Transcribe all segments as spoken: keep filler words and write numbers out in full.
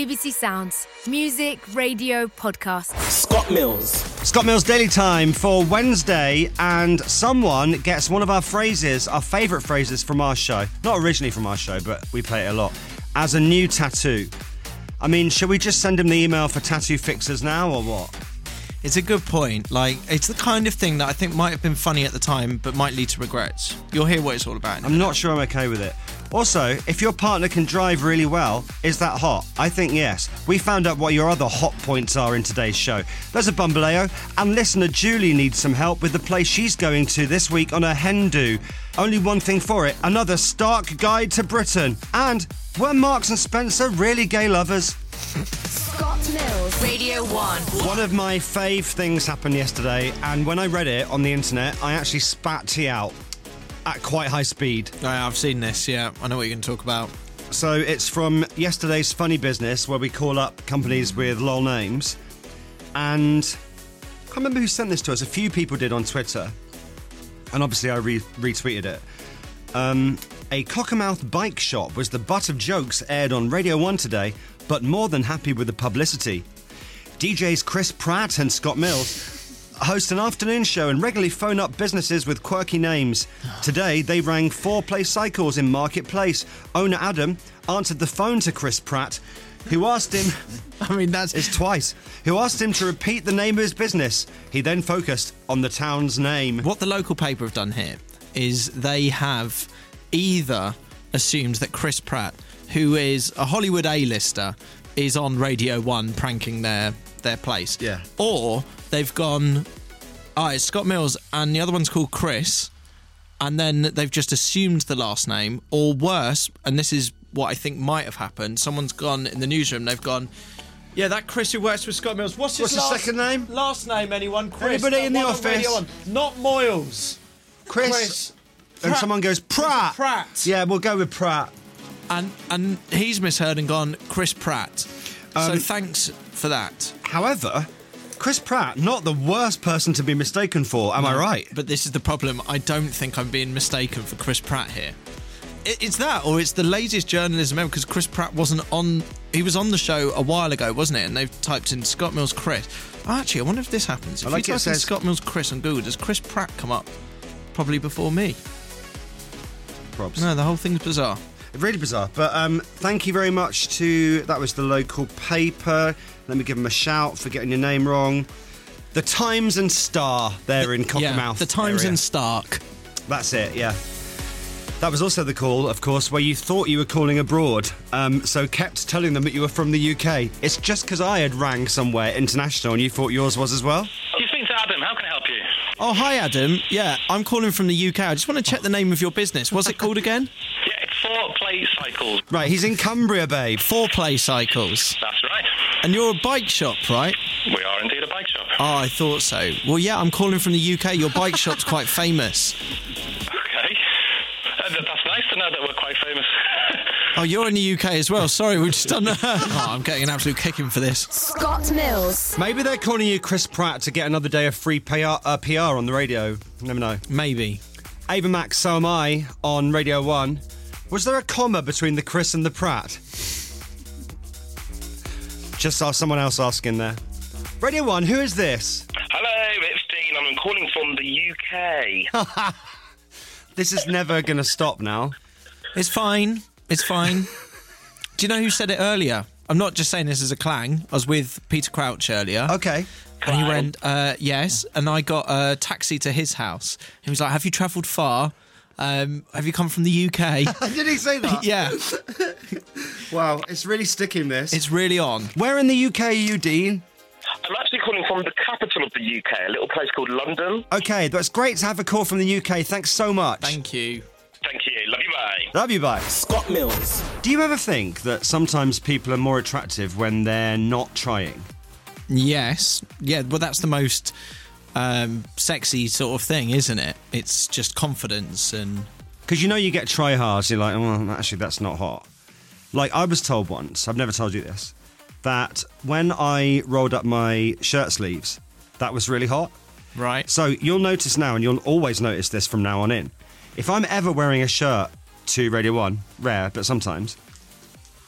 B B C Sounds. Music, radio, podcast. Scott Mills. Scott Mills Daily Time for Wednesday, and someone gets one of our phrases, our favourite phrases from our show. Not originally from our show, but we play it a lot. As a new tattoo. I mean, should we just send him the email for tattoo fixers now, or what? It's a good point. Like, it's the kind of thing that I think might have been funny at the time, but might lead to regrets. You'll hear what it's all about. I'm not sure I'm okay with it. Also, if your partner can drive really well, is that hot? I think yes. We found out what your other hot points are in today's show. There's a bumbaleo, and listener Julie needs some help with the place she's going to this week on a hen do. Only one thing for it, another stark guide to Britain. And were Marks and Spencer really gay lovers? Scott Mills. Radio one. One of my fave things happened yesterday, and when I read it on the internet, I actually spat tea out at quite high speed. Oh, yeah, I've seen this, yeah. I know what you're going to talk about. So it's from yesterday's Funny Business, where we call up companies with lol names. And I can't remember who sent this to us. A few people did on Twitter. And obviously I re- retweeted it. Um, a Cockermouth bike shop was the butt of jokes aired on Radio one today, but more than happy with the publicity. D Js Chris Pratt and Scott Mills host an afternoon show and regularly phone up businesses with quirky names. Today, they rang Four Play Cycles in Marketplace. Owner Adam answered the phone to Chris Pratt, who asked him... I mean, that's... It's twice. Who asked him to repeat the name of his business. He then focused on the town's name. What the local paper have done here is they have either assumed that Chris Pratt, who is a Hollywood A-lister, is on Radio one pranking their, their place. Yeah. Or they've gone, oh, it's Scott Mills, and the other one's called Chris, and then they've just assumed the last name. Or worse, and this is what I think might have happened, someone's gone in the newsroom, they've gone, yeah, that Chris who works with Scott Mills, what's his What's his last, second name? Last name, anyone? Chris. Anybody That in the one on office? Radio one. Not Moyles. Chris. Chris. And Pratt. someone goes, Pratt. Pratt. Yeah, we'll go with Pratt. And and he's misheard and gone, Chris Pratt. so Um, thanks for that. However, Chris Pratt, not the worst person to be mistaken for, am I right? But this is the problem. I don't think I'm being mistaken for Chris Pratt here. It, it's that, or it's the laziest journalism ever, because Chris Pratt wasn't on... He was on the show a while ago, wasn't it? And they've typed in Scott Mills Chris. Oh, actually, I wonder if this happens. If I like you it type in says- Scott Mills Chris on Google, does Chris Pratt come up probably before me? Probs. No, the whole thing's bizarre. Really bizarre. But um, thank you very much to... That was the local paper. Let me give them a shout for getting your name wrong. The Times and Star there in Cockermouth. Yeah, the Times area. and Stark. That's it, yeah. That was also the call, of course, where you thought you were calling abroad, um, so kept telling them that you were from the U K. It's just because I had rang somewhere international and you thought yours was as well? You speak to Adam. How can I help you? Oh, hi, Adam. Yeah, I'm calling from the U K. I just want to check the name of your business. What's it called again? Yeah, it's Four Play Cycles. Right, he's in Cumbria, babe. Four Play Cycles. That's right. And you're a bike shop, right? We are indeed a bike shop. Oh, I thought so. Well, yeah, I'm calling from the U K. Your bike shop's quite famous. Okay. Uh, th- that's nice to know that we're quite famous. Oh, you're in the U K as well. Sorry, we've just done... Oh, I'm getting an absolute kicking for this. Scott Mills. Maybe they're calling you Chris Pratt to get another day of free P R, uh, P R on the radio. You never know. Maybe. Ava Max, So Am I on Radio one. Was there a comma between the Chris and the Pratt? Just saw someone else asking there. Radio one, who is this? Hello, it's Dean. I'm calling from the U K. This is never going to stop now. It's fine. It's fine. Do you know who said it earlier? I'm not just saying this as a clang. I was with Peter Crouch earlier. Okay. And he went, uh, yes. And I got a taxi to his house. He was like, have you travelled far? Um, have you come from the U K? Did he say that? Yeah. Wow, it's really sticking this. It's really on. Where in the U K are you, Dean? I'm actually calling from the capital of the U K, a little place called London. Okay, that's great to have a call from the U K. Thanks so much. Thank you. Thank you. Love you, bye. Love you, bye. Scott Mills. Do you ever think that sometimes people are more attractive when they're not trying? Yes. Yeah, well, that's the most um, sexy sort of thing, isn't it? It's just confidence and... Because you know you get try-hards, you're like, well, actually, that's not hot. Like, I was told once, I've never told you this, that when I rolled up my shirt sleeves, that was really hot. Right. So you'll notice now, and you'll always notice this from now on in, if I'm ever wearing a shirt to Radio one, rare, but sometimes,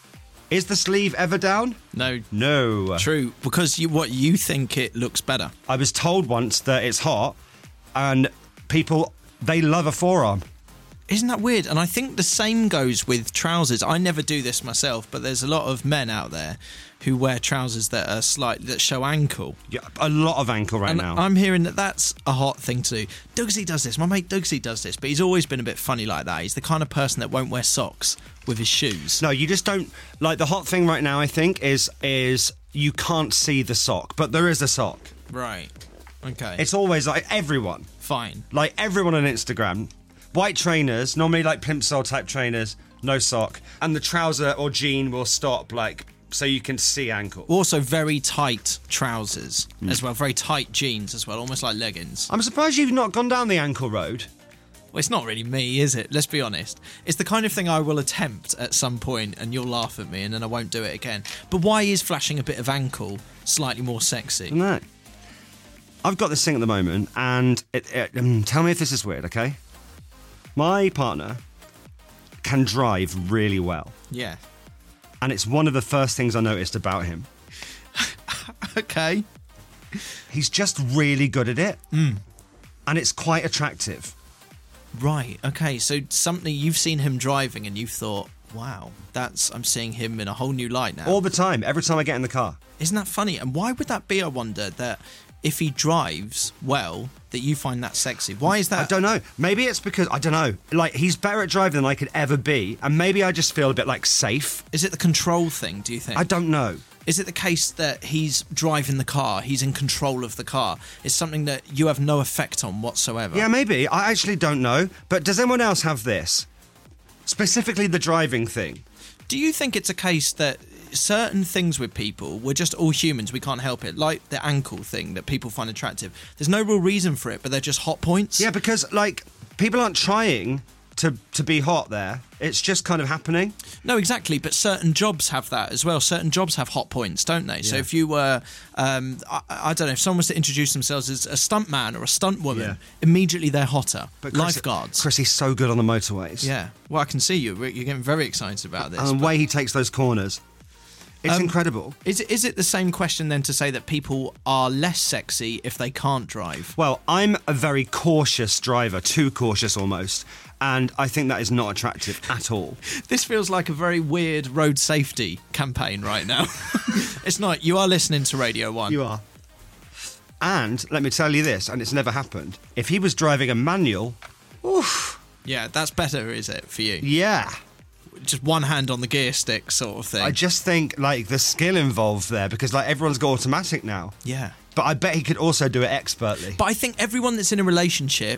Is the sleeve ever down? No. No. True, because you what you think it looks better. I was told once that it's hot, and people, they love a forearm. Isn't that weird? And I think the same goes with trousers. I never do this myself, but there's a lot of men out there who wear trousers that are slight that show ankle. Yeah, a lot of ankle right and now. I'm hearing that that's a hot thing to do. Dougsy does this. My mate Dougsy does this, but he's always been a bit funny like that. He's the kind of person that won't wear socks with his shoes. No, you just don't. Like, the hot thing right now, I think, is is you can't see the sock, but there is a sock. Right. Okay. It's always like everyone. Fine. Like everyone on Instagram. White trainers, normally like plimsoll type trainers, no sock. And the trouser or jean will stop, like, so you can see ankle. Also very tight trousers as well, very tight jeans as well, almost like leggings. I'm surprised you've not gone down the ankle road. Well, it's not really me, is it? Let's be honest. It's the kind of thing I will attempt at some point and you'll laugh at me and then I won't do it again. But why is flashing a bit of ankle slightly more sexy? No. I've got this thing at the moment, and it, it, um, tell me if this is weird, okay? My partner can drive really well. Yeah. And it's one of the first things I noticed about him. Okay. He's just really good at it. Mm. And it's quite attractive. Right, okay. So something you've seen him driving and you've thought, wow, that's I'm seeing him in a whole new light now. All the time, every time I get in the car. Isn't that funny? And why would that be, I wonder, that if he drives well, that you find that sexy? Why is that? I don't know. Maybe it's because, I don't know, like, he's better at driving than I could ever be, and maybe I just feel a bit, like, safe. Is it the control thing, do you think? I don't know. Is it the case that he's driving the car, he's in control of the car? It's something that you have no effect on whatsoever? Yeah, maybe. I actually don't know. But does anyone else have this? Specifically the driving thing. Do you think it's a case that certain things with people, we're just all humans, we can't help it, like the ankle thing that people find attractive? There's no real reason for it, but they're just hot points? Yeah, because, like, people aren't trying to to be hot there. It's just kind of happening. No, exactly, but certain jobs have that as well. Certain jobs have hot points, don't they? Yeah. So if you were, um, I, I don't know, if someone was to introduce themselves as a stuntman or a stunt woman, yeah. immediately they're hotter. But Chris, Lifeguards. Chris, he's so good on the motorways. Yeah. Well, I can see you. You're getting very excited about this. And the way he takes those corners. It's um, incredible. Is it, is it the same question then to say that people are less sexy if they can't drive? Well, I'm a very cautious driver, too cautious almost, and I think that is not attractive at all. This feels like a very weird road safety campaign right now. It's not. You are listening to Radio one. You are. And let me tell you this, and it's never happened, if he was driving a manual, oof. Yeah, that's better, is it, for you? Yeah. Just one hand on the gear stick sort of thing. I just think, like, the skill involved there, because, like, everyone's got automatic now. Yeah. But I bet he could also do it expertly. But I think everyone that's in a relationship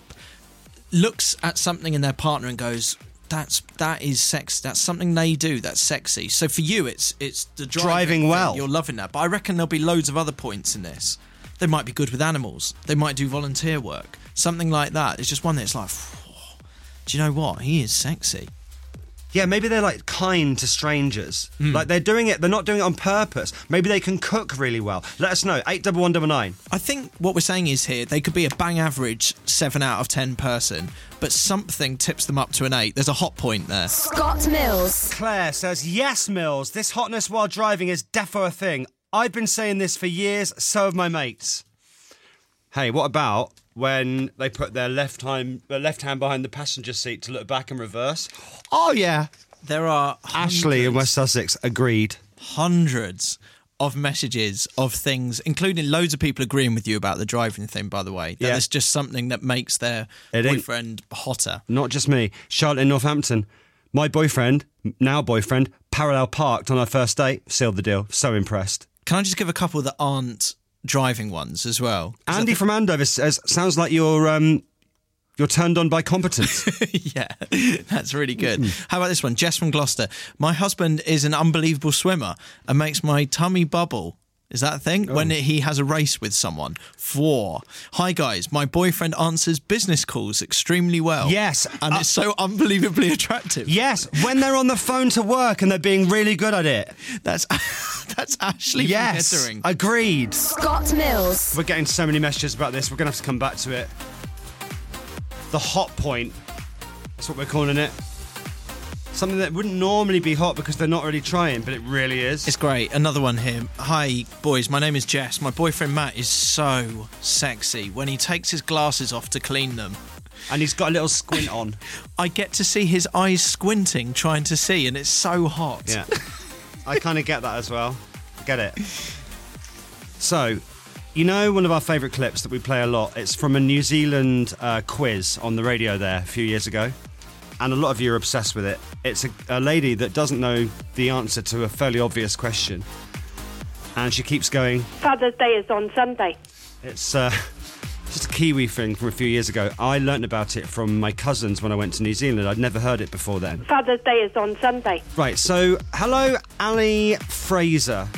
looks at something in their partner and goes, that's that is sex. That's something they do. That's sexy. So for you, it's it's the driving, driving well. Thing. You're loving that. But I reckon there'll be loads of other points in this. They might be good with animals. They might do volunteer work. Something like that. It's just one that's like, do you know what? He is sexy. Yeah, maybe they're, like, kind to strangers. Mm. Like, they're doing it, they're not doing it on purpose. Maybe they can cook really well. Let us know, eight double one double nine. I think what we're saying is here, they could be a bang average seven out of ten person, but something tips them up to an eight. There's a hot point there. Scott Mills. Claire says, yes, Mills, this hotness while driving is defo a thing. I've been saying this for years, so have my mates. Hey, what about when they put their left hand, their left hand behind the passenger seat to look back and reverse? Oh, yeah. There are hundreds, Ashley in West Sussex agreed. Hundreds of messages of things, including loads of people agreeing with you about the driving thing, by the way. That yeah. it's just something that makes their it boyfriend hotter. Not just me. Charlotte in Northampton. My boyfriend, now boyfriend, parallel parked on our first date. Sealed the deal. So impressed. Can I just give a couple that aren't driving ones as well? Andy from Andover says, sounds like you're um, you're turned on by competence. Yeah, that's really good. How about this one? Jess from Gloucester. My husband is an unbelievable swimmer and makes my tummy bubble. Is that a thing? Oh. When he has a race with someone. Four. Hi, guys. My boyfriend answers business calls extremely well. Yes. And uh, it's so unbelievably attractive. Yes. When they're on the phone to work and they're being really good at it. That's that's Ashley yes, from Kettering. Agreed. Scott Mills. We're getting so many messages about this. We're going to have to come back to it. The hot point. That's what we're calling it. Something that wouldn't normally be hot because they're not really trying, but it really is. It's great. Another one here. Hi, boys. My name is Jess. My boyfriend Matt is so sexy when he takes his glasses off to clean them. And he's got a little squint on. I get to see his eyes squinting, trying to see, and it's so hot. Yeah. I kind of get that as well. Get it. So, you know one of our favourite clips that we play a lot? It's from a New Zealand uh, quiz on the radio there a few years ago. And a lot of you are obsessed with it. It's a, a lady that doesn't know the answer to a fairly obvious question. And she keeps going, Father's Day is on Sunday. It's uh, just a Kiwi thing from a few years ago. I learnt about it from my cousins when I went to New Zealand. I'd never heard it before then. Father's Day is on Sunday. Right, so hello, Ali Fraser.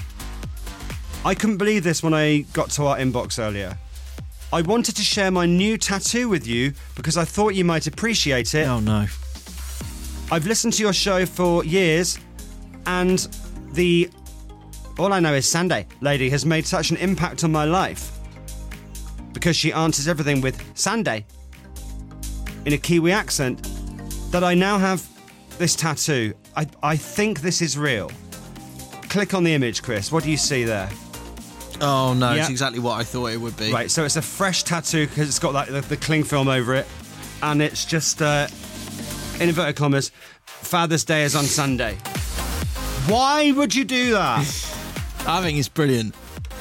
I couldn't believe this when I got to our inbox earlier. I wanted to share my new tattoo with you because I thought you might appreciate it. Oh, no. I've listened to your show for years, and the All I Know Is Sunday lady has made such an impact on my life because she answers everything with Sunday in a Kiwi accent that I now have this tattoo. I, I think this is real. Click on the image, Chris. What do you see there? Oh, no, Yeah. it's exactly what I thought it would be. Right, so it's a fresh tattoo because it's got like the, the cling film over it, and it's just, uh, in inverted commas, Father's Day is on Sunday. Why would you do that? I think it's brilliant.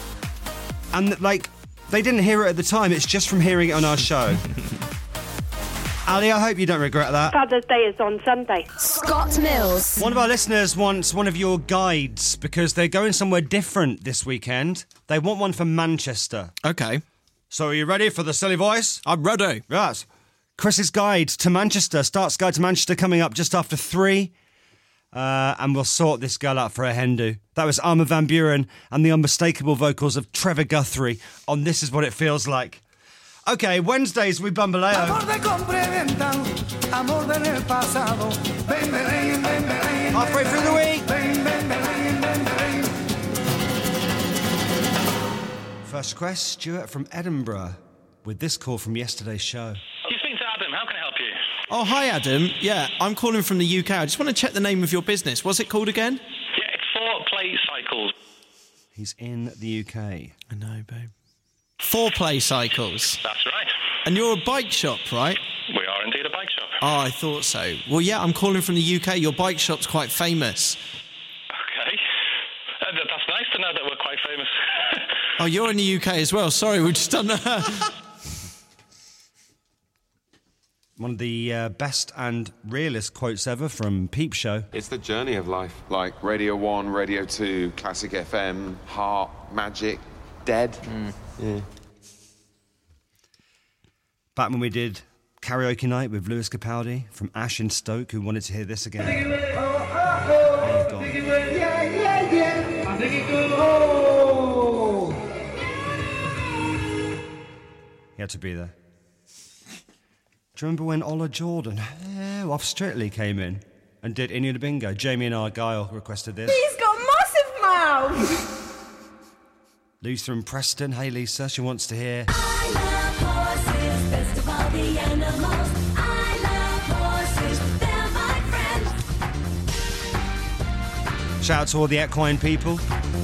And, like, they didn't hear it at the time. It's just from hearing it on our show. Ali, I hope you don't regret that. Father's Day is on Sunday. Scott Mills. One of our listeners wants one of your guides because they're going somewhere different this weekend. They want one from Manchester. Okay. So are you ready for the silly voice? I'm ready. Yes. Chris's guide to Manchester, Starts Guide to Manchester, coming up just after three. Uh, and we'll sort this girl out for a hen do. That was Arma van Buren and the unmistakable vocals of Trevor Guthrie on This Is What It Feels Like. Okay, Wednesdays we bambaleo. Halfway through the week. First request, Stuart from Edinburgh, with this call from yesterday's show. You speak to Adam. How can I help you? Oh, hi, Adam. Yeah, I'm calling from the U K. I just want to check the name of your business. What's it called again? Yeah, it's Four Play Cycles. He's in the U K. I know, babe. Four Play Cycles. That's right. And you're a bike shop, right? We are indeed a bike shop. Oh, I thought so. Well, yeah, I'm calling from the U K. Your bike shop's quite famous. Okay. Uh, th- that's nice to know that we're quite famous. Oh, you're in the U K as well. Sorry, we've just done that. One of the uh, best and realest quotes ever from Peep Show. It's the journey of life, like Radio one, Radio two, Classic F M, Heart, Magic, Dead. Mm. Yeah. Back when we did karaoke night with Lewis Capaldi from Ash in Stoke, who wanted to hear this again. Oh, God. He had to be there. Do you remember when Ola Jordan oh, off Strictly came in and did India the Bingo? Jamie and Argyle requested this. He's got massive mouth. Lisa from Preston. Hey, Lisa. She wants to hear. I love horses, best of all the animals. I love horses, they're my friends. Shout out to all the equine people.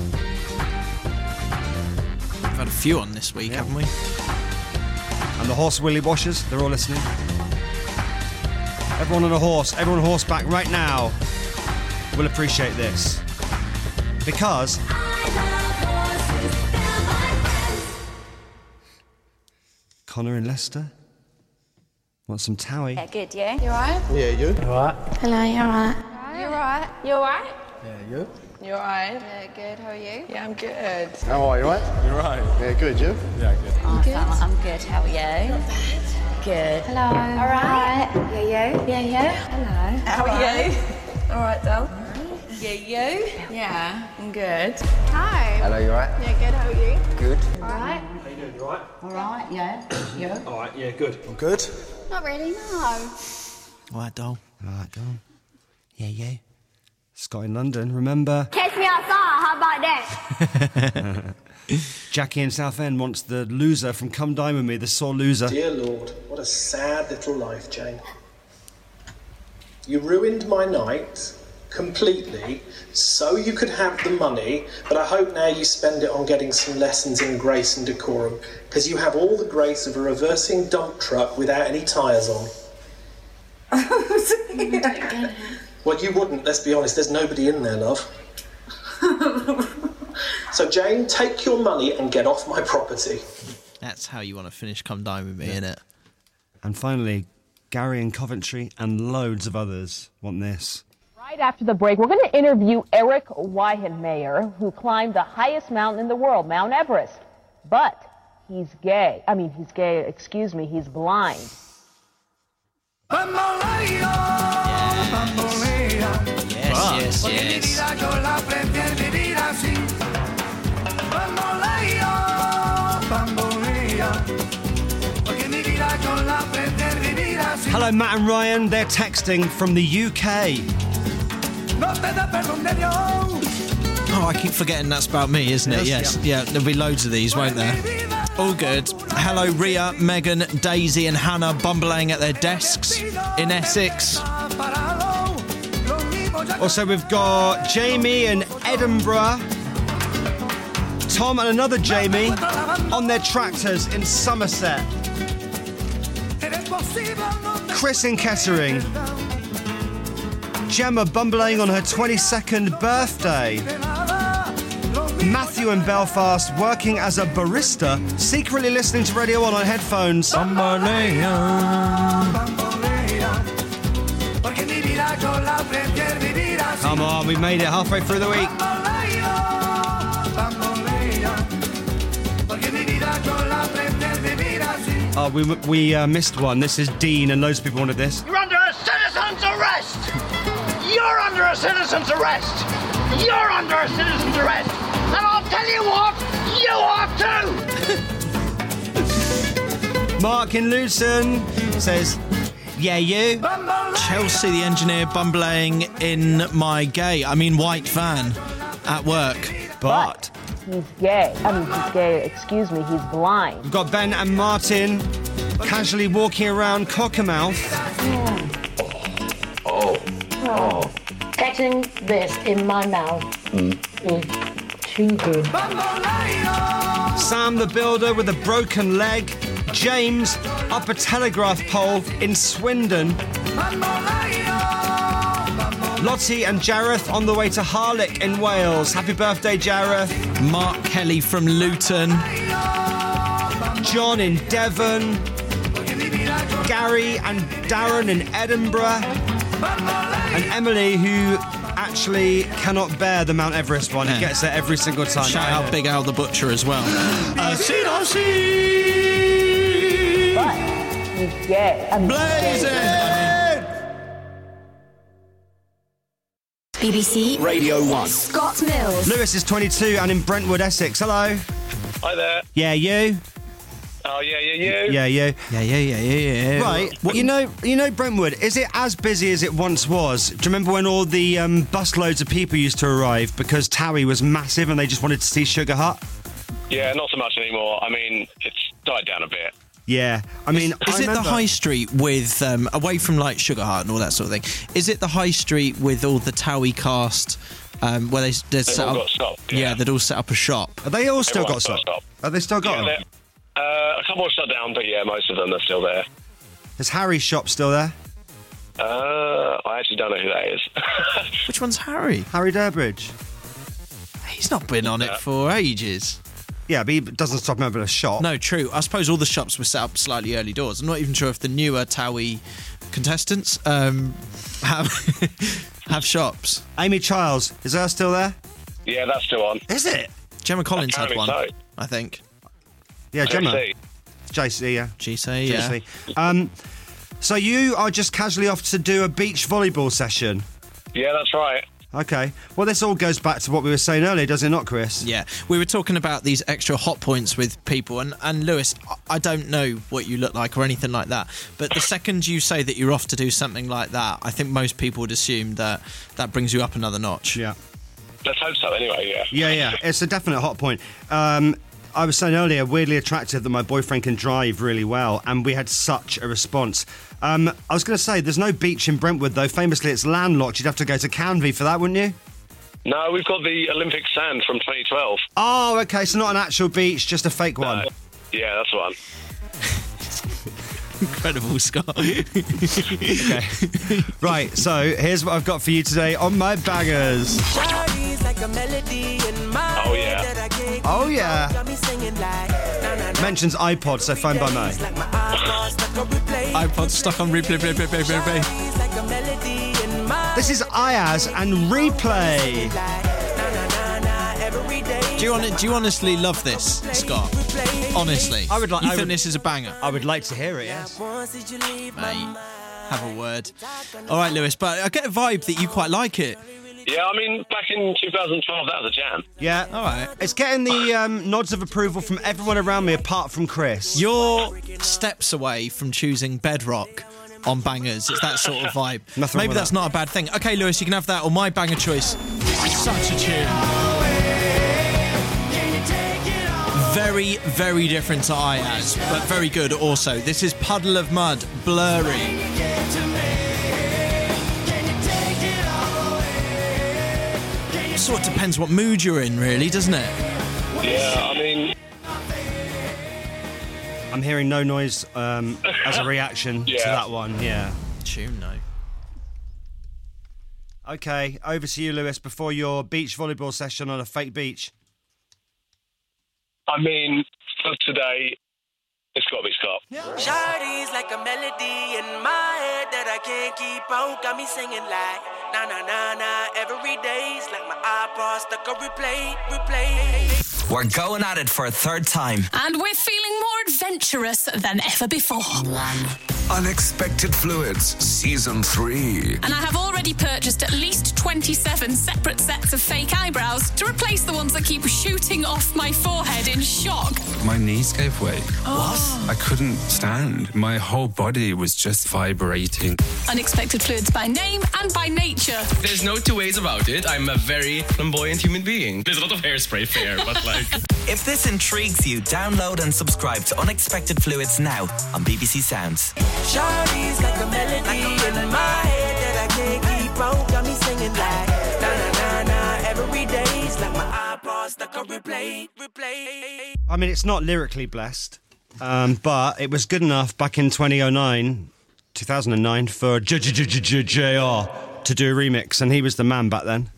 We've had a few on this week, Yeah. haven't we? And the horse willy washers, they're all listening. Everyone on a horse, everyone on horseback right now will appreciate this. Because I love horses, they're my friends. Connor in Leicester want some Towie. Yeah, good, yeah? You alright? Yeah, you? Alright. Hello, you alright? You alright? You alright? Yeah, you? You alright? Yeah, good, how are you? Yeah, I'm good. How are you, right? You're right. Yeah, good, you? Yeah, good. I'm good. I'm good, how are you? Not bad. Good. Hello. Alright? Yeah, you? Yeah, you? Hello. How are you? Alright, Del? Yeah, you? Yeah, I'm good. Hi. Hello, you right? Yeah, good, how are you? Good. Alright? How you doing, you right? Alright, yeah. You? Alright, yeah, good. I'm good. Not really, no. All right, doll. All right, go on. Yeah, yeah. Scott in London, remember? Catch me outside, how about that? Jackie in Southend wants the loser from Come Dine With Me, the sore loser. Dear Lord, what a sad little life, Jane. You ruined my night completely so you could have the money, but I hope now you spend it on getting some lessons in grace and decorum, because you have all the grace of a reversing dump truck without any tyres on. Well, you wouldn't, let's be honest, there's nobody in there, love. So, Jane, take your money and get off my property. That's how you want to finish Come Dine With Me, Yeah. innit? And finally, Gary in Coventry and loads of others want this. Right after the break, we're going to interview Eric Weihenmayer, who climbed the highest mountain in the world, Mount Everest. But he's gay. I mean, he's gay, excuse me, he's blind. Yes, yes, yes. Hello, Matt and Ryan. They're texting from the U K. Oh, I keep forgetting that's about me, isn't it? Yes, Yes. Yeah, there'll be loads of these, won't there? All good. Hello, Ria, Megan, Daisy and Hannah bumbling at their desks in Essex. Also, we've got Jamie in Edinburgh. Tom and another Jamie on their tractors in Somerset. Chris in Kettering. Gemma bumbling on her twenty-second birthday. Matthew in Belfast working as a barista, secretly listening to Radio one on headphones. Come on, we made it halfway through the week. Oh, we we uh, missed one. This is Dean, and loads of people wanted this. You're under a citizen's arrest! You're under a citizen's arrest! You're under a citizen's arrest! And I'll tell you what, you are too! Mark in Luton says, yeah, you. Chelsea, the engineer, bumbling in my gay, I mean white van at work. But he's gay. I mean, he's gay, excuse me, he's blind. We've got Ben and Martin casually walking around Cockermouth. Oh. Oh. Getting this in my mouth Mm. is too good. Sam the builder with a broken leg. James up a telegraph pole in Swindon. Lottie and Jareth on the way to Harlech in Wales. Happy birthday, Jareth. Mark Kelly from Luton. John in Devon. Gary and Darren in Edinburgh. And Emily, who actually cannot bear the Mount Everest one. He gets there every single time. Shout out Big Al the Butcher as well. I see, I see. But he's gay. I mean, Blazing. B B C Radio one. Scott Mills. Lewis is twenty-two and in Brentwood, Essex. Hello. Hi there. Yeah, you. Oh, yeah, yeah, you. Yeah, you. Yeah, yeah, yeah, yeah, yeah. Right. Well, you know, you know, Brentwood. Is it as busy as it once was? Do you remember when all the um, busloads of people used to arrive because Towie was massive and they just wanted to see Sugar Hut? Yeah, not so much anymore. I mean, it's died down a bit. Yeah, I mean, Is I it remember- the high street with, um, away from like Sugar Hut and all that sort of thing, is it the high street with all the Towie cast um, where they, they'd They've set all up, got shop, yeah. yeah. they'd all set up a shop? Are they all still Everyone's got got some? shop. Are they still got Yeah, them? Uh, a couple are shut down, but yeah, most of them are still there. Is Harry's shop still there? Uh, I actually don't know who that is. Which one's Harry? Harry Durbridge. He's not been on it for ages. Yeah, but he doesn't stop him having a shop. No, true. I suppose all the shops were set up slightly early doors. I'm not even sure if the newer Towie contestants um, have have shops. Amy Childs, is her still there? Yeah, that's still on. Is it? Gemma Collins had one, Apparently I think. Yeah, Gemma. J C. J C, yeah. G C, yeah. J C. Um, so you are just casually off to do a beach volleyball session? Yeah, that's right. Okay. Well, this all goes back to what we were saying earlier, does it not, Chris? Yeah, we were talking about these extra hot points with people, and, and Lewis, I don't know what you look like or anything like that, but the second you say that you're off to do something like that, I think most people would assume that that brings you up another notch. Yeah. Let's hope so, anyway, yeah. Yeah, yeah. It's a definite hot point. Um, I was saying earlier, weirdly attractive that my boyfriend can drive really well, and we had such a response. Um, I was going to say, there's no beach in Brentwood, though. Famously, it's landlocked. You'd have to go to Canvey for that, wouldn't you? No, we've got the Olympic sand from twenty twelve. Oh, okay, so not an actual beach, just a fake one. No. Yeah, that's one. Incredible, Scott. Okay. Right, so here's what I've got for you today on my bangers. Oh, yeah. Oh, yeah. Mentions iPod, so Phone by Mo. iPod stuck on replay, replay, replay, replay, replay. This is Ayaz and Replay. Do you, on, do you honestly love this, Scott? Honestly, I would like. You I think would, this is a banger? I would like to hear it. Yes, mate. Have a word. All right, Lewis, but I get a vibe that you quite like it. Yeah, I mean, back in two thousand twelve, that was a jam. Yeah, all right. It's getting the um, nods of approval from everyone around me, apart from Chris. You're steps away from choosing Bedrock on bangers. It's that sort of vibe. Nothing Maybe wrong with that's that. not a bad thing. Okay, Lewis, you can have that or my banger choice. Such a tune. Very, very different to Ayaz, but very good also. This is Puddle of Mud, Blurry. Sort of depends what mood you're in, really, doesn't it? Yeah, I mean... I'm hearing no noise um, as a reaction Yeah. to that one, yeah. Tune, no. Okay, over to you, Lewis, before your beach volleyball session on a fake beach. I mean, for today, it's got to be Scott. Shawty's like a melody in my head that I can't keep out. Got me singing like na na na na every day's like my iPod stuck on replay, replay. We're going at it for a third time. And we're feeling more adventurous than ever before. Unexpected Fluids, Season three. And I have already purchased at least twenty-seven separate sets of fake eyebrows to replace the ones that keep shooting off my forehead in shock. My knees gave way. Oh. I couldn't stand. My whole body was just vibrating. Unexpected Fluids by name and by nature. There's no two ways about it. I'm a very flamboyant human being. There's a lot of hairspray fair, but like... If this intrigues you, download and subscribe to Unexpected Fluids now on B B C Sounds. Shawty's like a melody in my head that I can't keep out. Got me singing like na na na na every day's like my iPod stuck on replay, replay. I mean, it's not lyrically blessed, um, but it was good enough back in twenty oh nine, two thousand nine for J J J J J R to do a remix, and he was the man back then.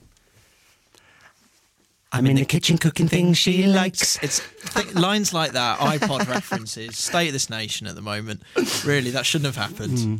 I'm in the kitchen cooking things she likes. It's th- lines like that, iPod references, state of this nation at the moment. Really, that shouldn't have happened. Mm.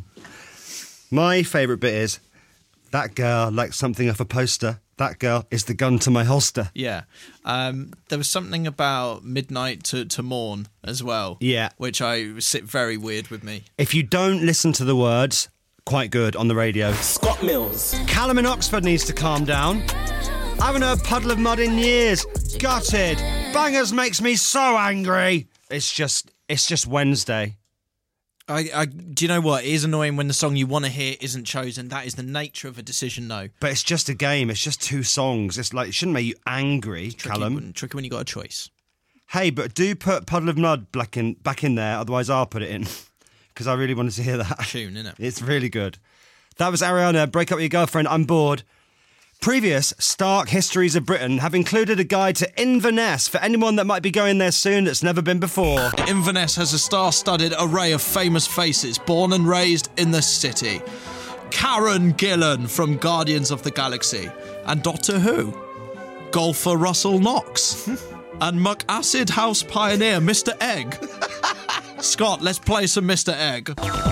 My favourite bit is, that girl likes something off a poster. That girl is the gun to my holster. Yeah. Um, there was something about midnight to, to morn as well. Yeah. Which I sit very weird with me. If you don't listen to the words, quite good on the radio. Scott Mills. Callum in Oxford needs to calm down. I haven't heard Puddle of Mud in years. Gutted. Bangers makes me so angry. It's just, it's just Wednesday. I, I, do you know what? It is annoying when the song you want to hear isn't chosen. That is the nature of a decision, though. But it's just a game. It's just two songs. It's like, it shouldn't make you angry, Tricky, Callum. when, tricky when you got a choice. Hey, but do put Puddle of Mud back in, back in there, otherwise I'll put it in. Because I really wanted to hear that. Tune, innit? It's really good. That was Ariana, Break Up With Your Girlfriend, I'm Bored. Previous Stark Histories of Britain have included a guide to Inverness for anyone that might be going there soon that's never been before. Inverness has a star-studded array of famous faces born and raised in the city. Karen Gillan from Guardians of the Galaxy and Doctor Who. Golfer Russell Knox. And Muck Acid House pioneer Mister Egg. Scott, let's play some Mister Egg.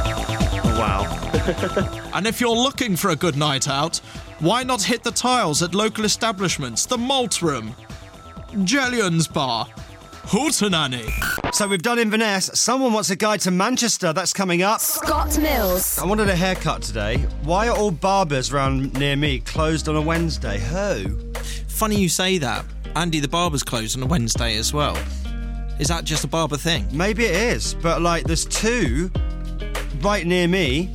Wow. And if you're looking for a good night out, why not hit the tiles at local establishments? The Malt Room, Jellion's Bar, Hootenanny. So we've done Inverness. Someone wants a guide to Manchester. That's coming up. Scott Mills. I wanted a haircut today. Why are all barbers around near me closed on a Wednesday? Who? Funny you say that. Andy the barber's closed on a Wednesday as well. Is that just a barber thing? Maybe it is, but like there's two right near me.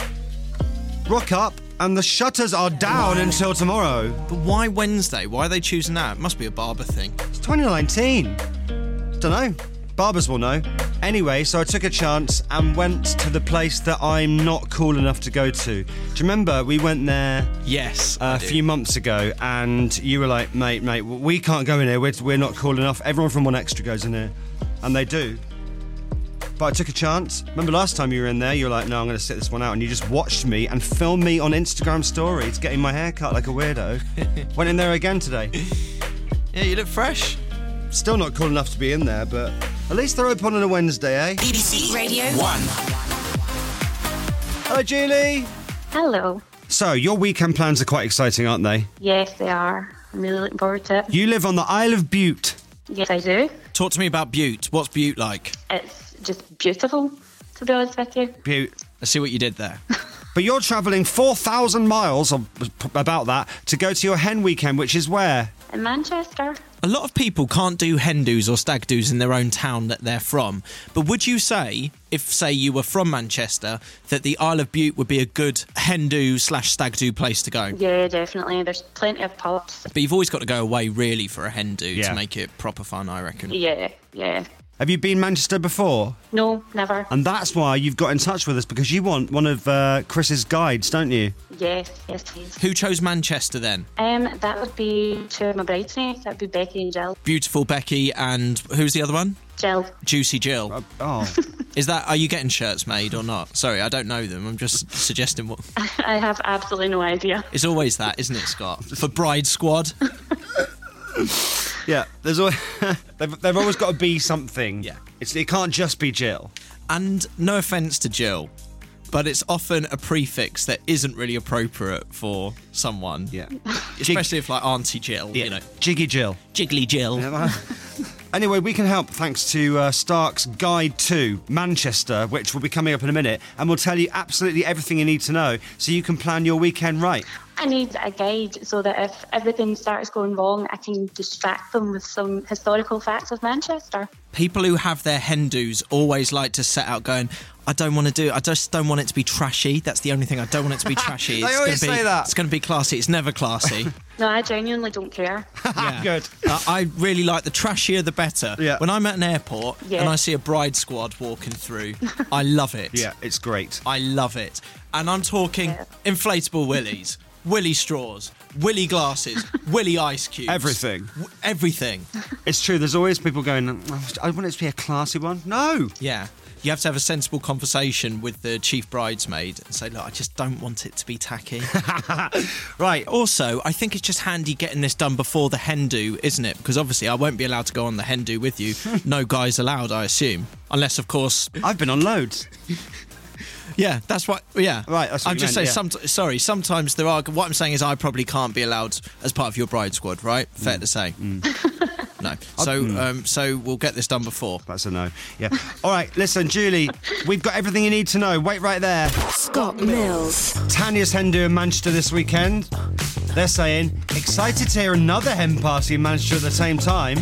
Rock up. And the shutters are down why? until tomorrow. But why Wednesday? Why are they choosing that? It must be a barber thing. It's twenty nineteen. Don't know. Barbers will know. Anyway, so I took a chance and went to the place that I'm not cool enough to go to. Do you remember we went there? Yes, uh, a few months ago, and you were like, "Mate, mate, we can't go in here. We're, we're not cool enough. Everyone from One Extra goes in here," and they do. But I took a chance. Remember last time you were in there, you were like, "No, I'm going to sit this one out," and you just watched me and filmed me on Instagram stories getting my hair cut like a weirdo. Went in there again today. Yeah, you look fresh. Still not cool enough to be in there, but at least they're open on a Wednesday, eh? B B C Radio One. Hello, Julie. Hello. So, your weekend plans are quite exciting, aren't they? Yes, they are. I'm really looking forward to it. You live on the Isle of Bute. Yes, I do. Talk to me about Bute. What's Bute like? It's just beautiful, to be honest with you. Bute. Let's see what you did there. But you're travelling four thousand miles, or about that, to go to your hen weekend, which is where? In Manchester. A lot of people can't do hen do's or stag do's in their own town that they're from. But would you say, if, say, you were from Manchester, that the Isle of Bute would be a good hen do slash stag do place to go? Yeah, definitely. There's plenty of pubs. But you've always got to go away, really, for a hen do Yeah. to make it proper fun, I reckon. Yeah, yeah. Have you been Manchester before? No, never. And that's why you've got in touch with us, because you want one of uh, Chris's guides, don't you? Yes, yes, please. Who chose Manchester then? Um, that would be two of my bridesmaids. That would be Becky and Jill. Beautiful Becky and who's the other one? Jill. Juicy Jill. Uh, oh. Is that, are you getting shirts made or not? Sorry, I don't know them. I'm just suggesting what... I have absolutely no idea. It's always that, isn't it, Scott? For Bride Squad. Yeah, there's always, they've, they've always got to be something. Yeah. It's, it can't just be Jill. And no offence to Jill, but it's often a prefix that isn't really appropriate for someone. Yeah. Especially if, like, Auntie Jill, Yeah. you know. Jiggy Jill. Jiggly Jill. Anyway, we can help thanks to uh, Stark's Guide to Manchester, which will be coming up in a minute, and we'll tell you absolutely everything you need to know so you can plan your weekend right. I need a guide so that if everything starts going wrong, I can distract them with some historical facts of Manchester. People who have their hen do's always like to set out going, I don't want to do, I just don't want it to be trashy. That's the only thing. I don't want it to be trashy. They It's always gonna be, say that. It's going to be classy. It's never classy. No, I genuinely don't care. Yeah. Good. Uh, I really like the trashier the better. Yeah. When I'm at an airport Yeah. and I see a bride squad walking through, I love it. Yeah, it's great. I love it. And I'm talking Yeah. inflatable willies, willy straws, willy glasses, willy ice cubes. Everything. W- everything. It's true, there's always people going, "Oh, I want it to be a classy one." No! Yeah. You have to have a sensible conversation with the chief bridesmaid and say, look, I just don't want it to be tacky. Right. Also, I think it's just handy getting this done before the hen do, isn't it? Because obviously I won't be allowed to go on the hen do with you. No guys allowed, I assume. Unless, of course... I've been on loads. Yeah, that's what... Yeah. Right, that's what I'm you just meant, saying, some, sorry, sometimes there are... What I'm saying is I probably can't be allowed as part of your bride squad, right? Fair Mm. to say. No. So, um, so we'll get this done before. That's a no. Yeah. All right, listen, Julie, we've got everything you need to know. Wait right there. Scott Mills. Tanya's hen do in Manchester this weekend. They're saying, excited to hear another hen party in Manchester at the same time.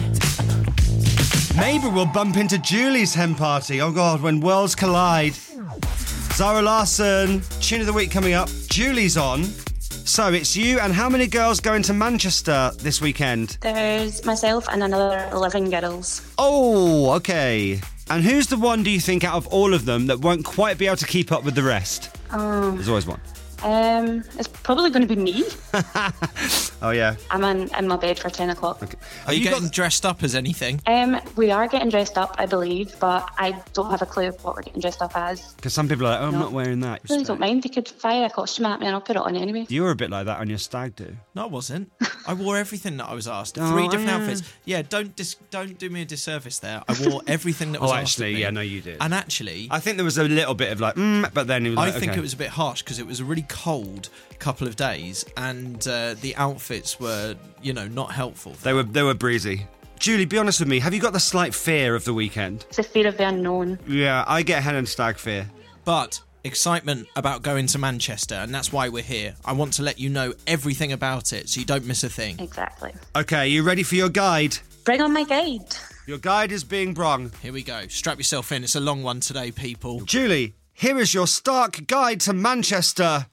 Maybe we'll bump into Julie's hen party. Oh, God, when worlds collide. Zara Larsson, tune of the week coming up. Julie's on. So it's you and how many girls going to Manchester this weekend? There's myself and another eleven girls. Oh, okay. And who's the one, do you think, out of all of them that won't quite be able to keep up with the rest? Um, There's always one. um, it's probably going to be me. Oh, yeah. I'm in, in my bed for ten o'clock. Okay. Are you, getting dressed up as anything? Um, we are getting dressed up, I believe, but I don't have a clue what we're getting dressed up as. Because some people are like, oh, I'm No. not wearing that. I really don't mind. They could fire a costume at me and I'll put it on anyway. You were a bit like that on your stag do. No, I wasn't. I wore everything that I was asked. Oh, Three different yeah. outfits. Yeah, don't dis- don't do me a disservice there. I wore everything that was Oh, asked of actually, me. yeah, no, you did. And actually, I think there was a little bit of like, mm, but then it was I like, think okay. it was a bit harsh because it was a really cold couple of days and uh, the outfits were, you know, not helpful. They were, they were breezy. Julie, be honest with me. Have you got the slight fear of the weekend? It's a fear of the unknown. Yeah, I get hen and stag fear. But excitement about going to Manchester, and that's why we're here. I want to let you know everything about it so you don't miss a thing. Exactly. Okay, you ready for your guide? Bring on my guide. Your guide is being brung. Here we go. Strap yourself in. It's a long one today, people. Julie, here is your Stark guide to Manchester.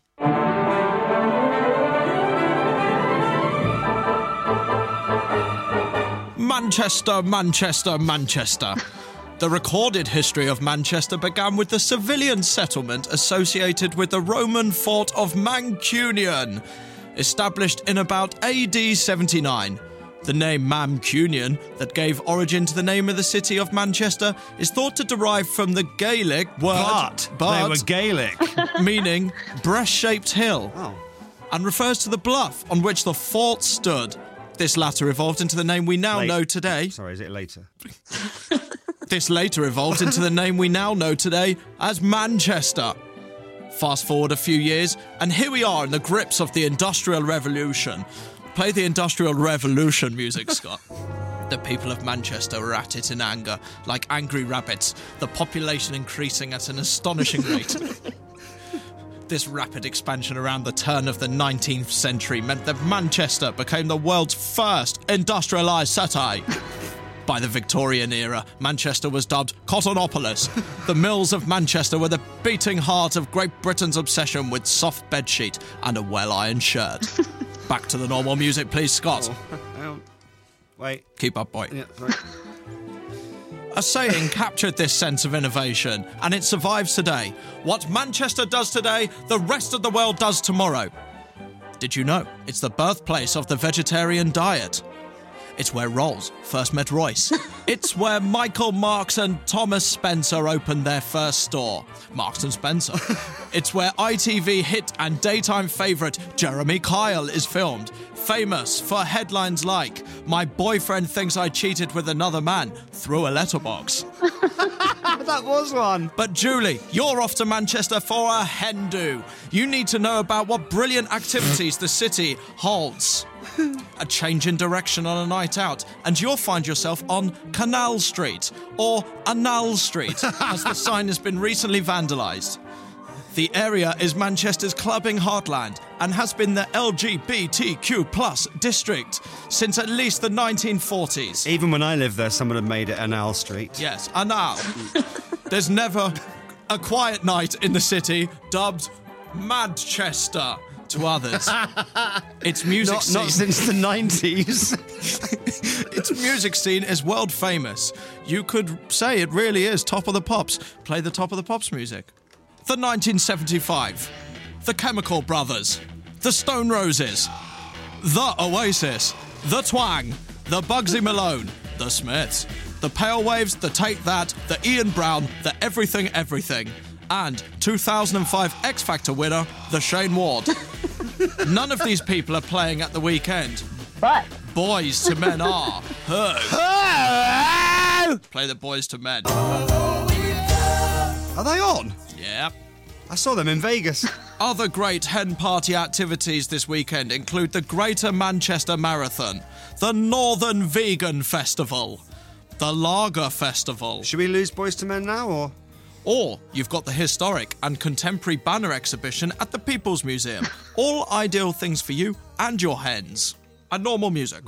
Manchester, Manchester, Manchester. The recorded history of Manchester began with the civilian settlement associated with the Roman fort of Mancunian, established in about A D seventy-nine. The name Mancunian, that gave origin to the name of the city of Manchester, is thought to derive from the Gaelic word But, they were Gaelic. meaning breast-shaped hill, Oh. and refers to the bluff on which the fort stood. This latter evolved into the name we now Late. know today. Sorry, is it later? This later evolved into the name we now know today as Manchester. Fast forward a few years, and here we are in the grips of the Industrial Revolution. Play the Industrial Revolution music, Scott. The people of Manchester were at it in anger, like angry rabbits, the population increasing at an astonishing rate. This rapid expansion around the turn of the nineteenth century meant that Manchester became the world's first industrialised city. By the Victorian era, Manchester was dubbed Cottonopolis. The mills of Manchester were the beating heart of Great Britain's obsession with soft bedsheet and a well-ironed shirt. Back to the normal music, please, Scott. Oh, wait. Keep up, boy. Yeah, sorry. A saying captured this sense of innovation, and it survives today. What Manchester does today, the rest of the world does tomorrow. Did you know it's the birthplace of the vegetarian diet? It's where Rolls first met Royce. It's where Michael Marks and Thomas Spencer opened their first store, Marks and Spencer. It's where I T V hit and daytime favourite Jeremy Kyle is filmed, famous for headlines like, "My boyfriend thinks I cheated with another man through a letterbox." That was one. But Julie, you're off to Manchester for a hen do. You need to know about what brilliant activities the city holds. A change in direction on a night out, and you'll find yourself on Canal Street, or Anal Street, as the sign has been recently vandalised. The area is Manchester's clubbing heartland and has been the L G B T Q plus district since at least the nineteen forties. Even when I lived there, someone had made it Anal Street. Yes, Anal. There's never a quiet night in the city dubbed Manchester to others. Its music not, scene... Not since the nineties. Its music scene is world famous. You could say it really is top of the pops. Play the top of the pops music. The nineteen seventy-five. The Chemical Brothers. The Stone Roses. The Oasis. The Twang. The Bugsy Malone. The Smiths. The Pale Waves. The Take That. The Ian Brown. The Everything Everything. And two thousand five X Factor winner, the Shane Ward. None of these people are playing at the weekend. But Boys to Men are. Heard. Play the Boys to Men. Are they on? Yeah. I saw them in Vegas. Other great hen party activities this weekend include the Greater Manchester Marathon, the Northern Vegan Festival, the Lager Festival. Should we lose Boys to Men now, or...? Or you've got the historic and contemporary banner exhibition at the People's Museum. All ideal things for you and your hens. And normal music.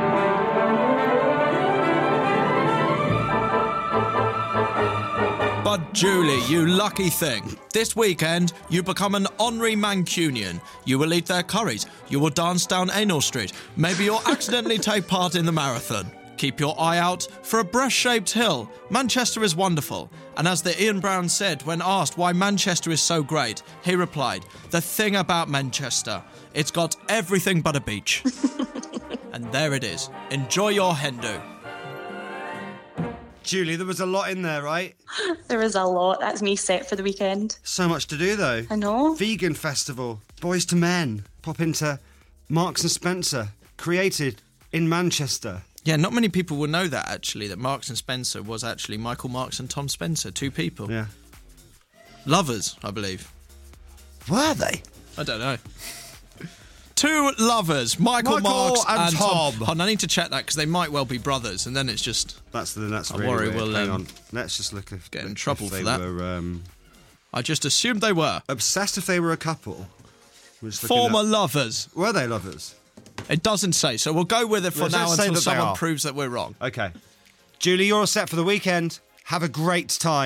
But Julie, you lucky thing. This weekend, you become an honorary Mancunian. You will eat their curries. You will dance down Anal Street. Maybe you'll accidentally take part in the marathon. Keep your eye out for a breast-shaped hill. Manchester is wonderful. And as the Ian Brown said when asked why Manchester is so great, he replied, "The thing about Manchester, it's got everything but a beach." And there it is. Enjoy your hen do. Julie, there was a lot in there, right? There is a lot. That's me set for the weekend. So much to do, though. I know. Vegan festival, Boys to Men, pop into Marks and Spencer, created in Manchester. Yeah, not many people will know that, actually, that Marks and Spencer was actually Michael Marks and Tom Spencer, two people. Yeah. Lovers, I believe. Were they? I don't know. Two lovers, Michael, Michael Marks and and, Tom. Tom. Oh, I need to check that because they might well be brothers, and then it's just... That's the that's I really worry weird. we'll Hang um, on. Let's just look if get in if trouble they for that. Were, um, I just assumed they were. Obsessed if they were a couple. We're just looking Former up- lovers. Were they lovers? It doesn't say, so we'll go with it for Let's now just say until that they someone are. proves that we're wrong. Okay. Julie, you're all set for the weekend. Have a great time.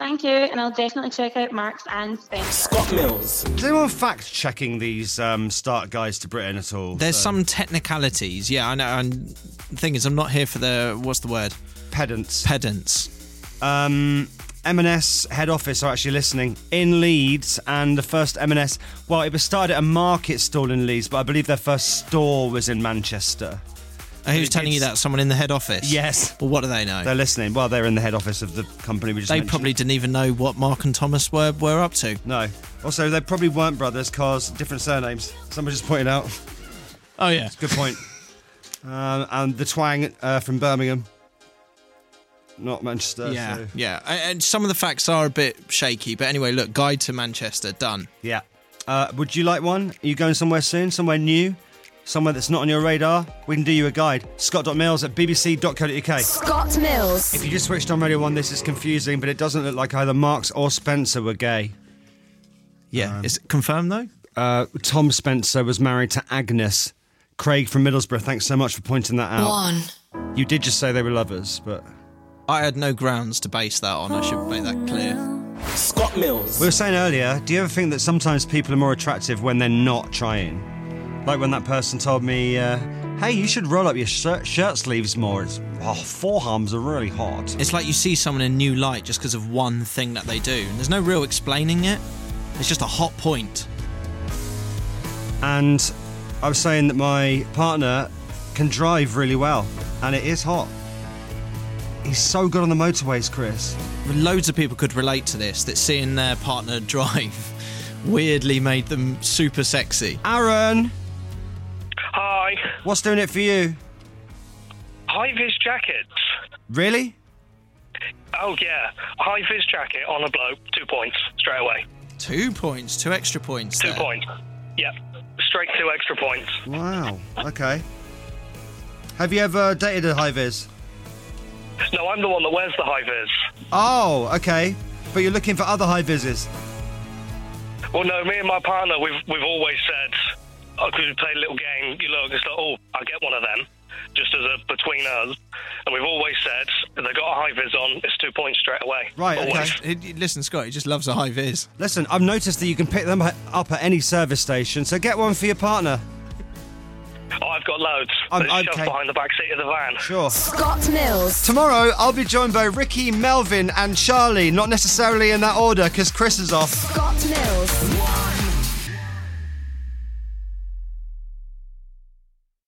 Thank you, and I'll definitely check out Marks and Spencer. Scott Mills. Is anyone fact-checking these um, start guides to Britain at all? There's So- some technicalities, yeah, I know. And the thing is, I'm not here for the, what's the word? Pedants. Pedants. Um, M and S head office are actually listening in Leeds, and the first M and S, well, it was started at a market stall in Leeds, but I believe their first store was in Manchester. Uh, who's telling you that? Someone in the head office? Yes. Well, what do they know? They're listening. Well, they're in the head office of the company we just They mentioned. probably didn't even know what Mark and Thomas were, were up to. No. Also, they probably weren't brothers, cause different surnames. Someone just pointed out. Oh, yeah. Good point. um, and the Twang uh, from Birmingham. Not Manchester. Yeah, so- yeah. And and some of the facts are a bit shaky, but anyway, look, guide to Manchester, done. Yeah. Uh, would you like one? Are you going somewhere soon? Somewhere new? Somewhere that's not on your radar? We can do you a guide. Scott dot mills at b b c dot co dot u k. Scott Mills. If you just switched on Radio one, this is confusing, but it doesn't look like either Marks or Spencer were gay. Yeah. Is it confirmed, though? Uh, Tom Spencer was married to Agnes. Craig from Middlesbrough, thanks so much for pointing that out. One. You did just say they were lovers, but... I had no grounds to base that on, I should make that clear. Scott Mills. We were saying earlier, do you ever think that sometimes people are more attractive when they're not trying? Like when that person told me, uh, hey, you should roll up your shirt, shirt sleeves more. It's, oh, forearms are really hot. It's like you see someone in a new light just because of one thing that they do. And there's no real explaining it. It's just a hot point. And I was saying that my partner can drive really well, and it is hot. He's so good on the motorways, Chris. Loads of people could relate to this, that seeing their partner drive weirdly made them super sexy. Aaron! Hi. What's doing it for you? High-vis jackets. Really? Oh, yeah. High-vis jacket on a bloke, two points, straight away. Two points, two extra points Two there. points. Yep. Straight two extra points. Wow, okay. Have you ever dated a high-vis? No, I'm the one that wears the high-vis. Oh, okay. But you're looking for other high-vises? Well, no, me and my partner, we've we've always said, oh, could we play a little game? You look, it's like, oh, I'll get one of them, just as a between us. And we've always said, if they got a high-vis on, it's two points straight away. Right, Always. okay. He- Listen, Scott, he just loves a high vis. Listen, I've noticed that you can pick them up at any service station, so get one for your partner. Oh, I've got loads. I'm- They're shoved okay. behind the back seat of the van. Sure. Scott Mills. Tomorrow, I'll be joined by Ricky, Melvin and Charlie, not necessarily in that order, because Chris is off. Scott Mills.